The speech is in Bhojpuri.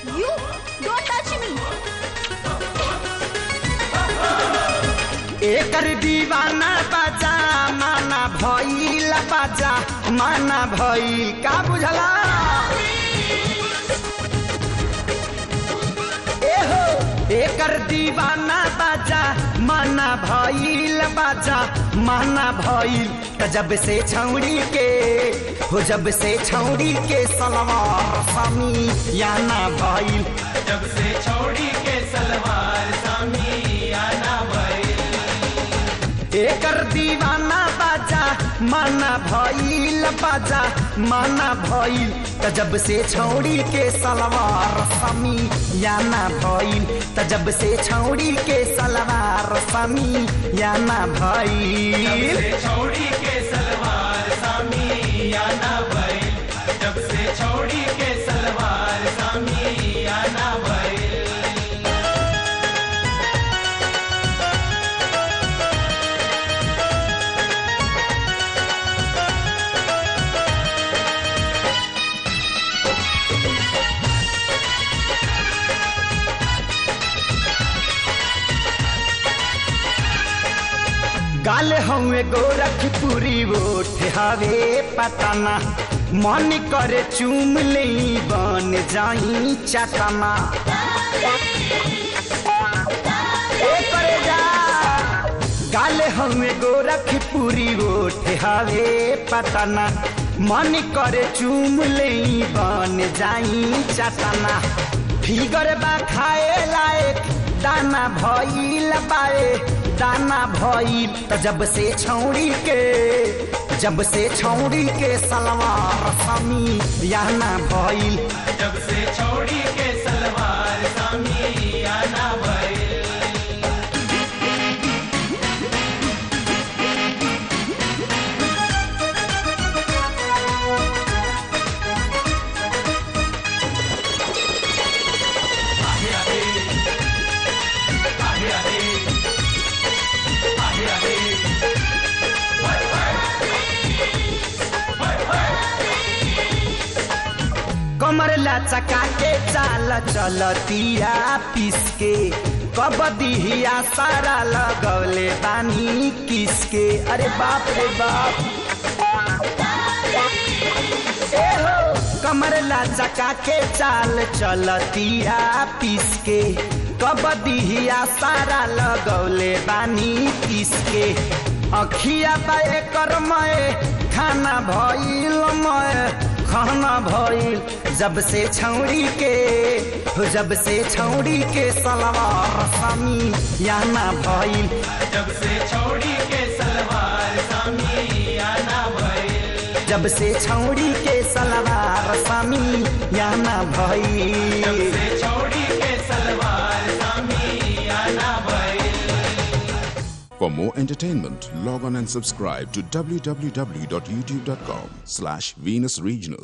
You don't touch me. एकर दीवाना बाजा माना भइल बाजा माना भइल का बुझला एहो एकर दीवाना बाजा माना भइल बाजा माना भइल जब से छौड़ी के हो जब से छौड़ी के सलवार सामी याना भइल जब से छौड़ी के सलवार सामी याना भइल एकर दीवाना बाजा माना भइल बाजा माना भइल जब से छौड़ी के सलवार सामी याना भइल जब से छौड़ी के सलवार सामी याना भइल छौड़ी के सलवार सामी याना भइल जब से छौड़ी के सलवार सामी याना भइल गाल हवे गोरखपुरी ओठ हवे पताना मन करे चूम ले बन जाई चटना गाल हवे गोरखपुरी ओठ हवे पताना मन करे चूम ले बन जाई चटना फिगर बा खाए लायक दाना भइल बाए दाना भइल जब से छौड़ी के सलवार सामी याना भइल जब से छौड़ी के सलवार सामी याना भइल कमर लचका के चाल चलतिया पिसके कबदिया सारा लगौले बानी किसके अरे बाप रे बाप एहो कमर लचका के चाल चलतिया पिसके कबदिया सारा लगौले बानी किसके अखिया बाए करमय खाना भइल मय खाना भइल जब से छौड़ी के सलवार सामी याना भइल जब से छौड़ी के सलवार सामी याना भइल जब से छौड़ी के सलवार सामी याना भइल जब से छौड़ी के सलवार सामी याना भइल For more entertainment, log on and subscribe to www.youtube.com/Venus Regional.